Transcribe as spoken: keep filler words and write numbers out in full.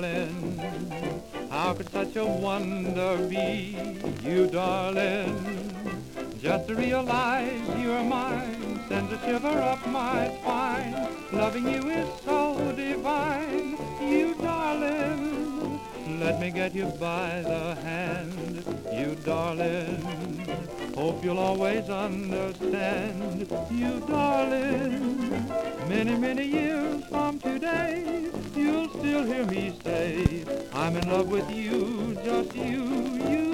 darling. How could such a wonder be, you darling? Just to realize you're mine sends a shiver up my spine. Loving you is so divine, you darling. Let me get you by the hand, you darling. Hope you'll always understand, you darling. Many, many years from today, you'll still hear me say, I'm in love with you, just you, you